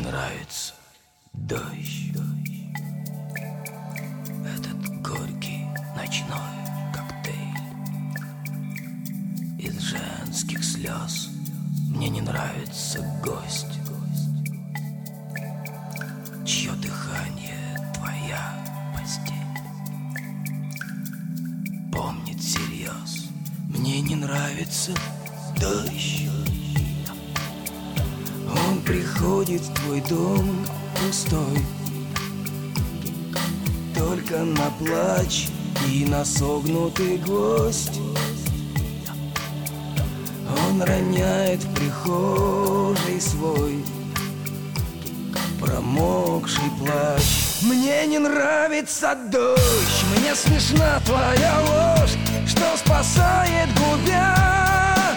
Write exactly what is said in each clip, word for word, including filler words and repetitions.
нравится дождь, этот горький ночной коктейль из женских слез. Мне не нравится гость, чье дыхание твоя постель помнит всерьез. Мне не нравится дождь, он приходит в твой дом пустой, только на плач и на согнутый гвоздь. Он роняет в прихожей свой промокший плащ. Мне не нравится дождь, мне смешна твоя ложь, что спасает губя.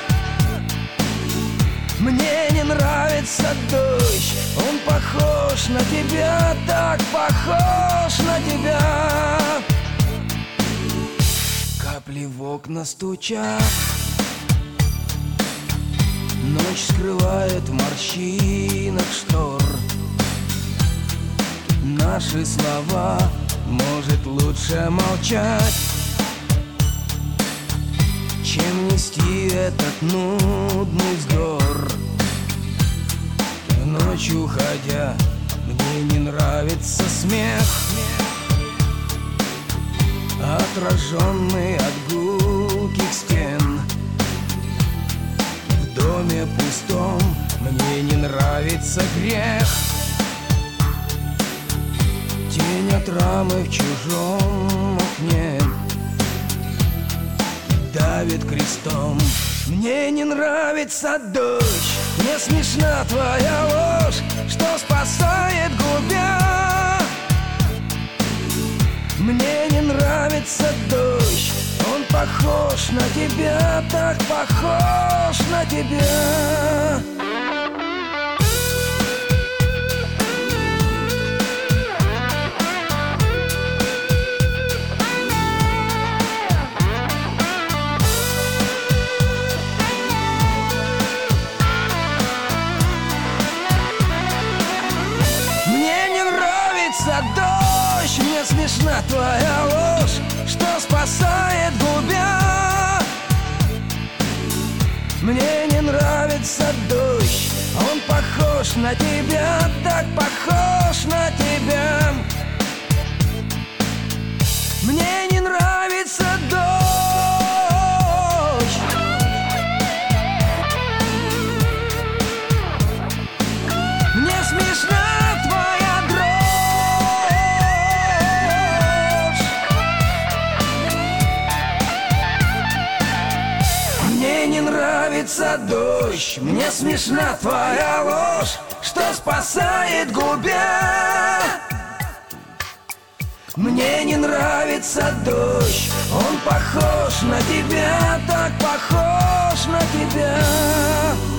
Мне не нравится дождь, он похож на тебя, так похож на тебя. Капли в окна стучат, ночь скрывает в морщинах штор. Наши слова, может, лучше молчать, чем нести этот нудный вздор. Ночь уходя, мне не нравится смех, отраженный от гулких стен. В доме пустом мне не нравится грех, тень от рамы в чужом окне давит крестом. Мне не нравится дождь, мне смешна твоя ложь, что спасает губя. Мне не нравится дождь, он похож на тебя, так похож на тебя. Дождь, мне смешна твоя ложь, что спасает губя. Мне не нравится дождь, он похож на тебя, так похож на тебя. Мне не нравится дождь. Мне смешна дождь, мне смешна твоя ложь, что спасает губя. Мне не нравится дождь, он похож на тебя, так похож на тебя.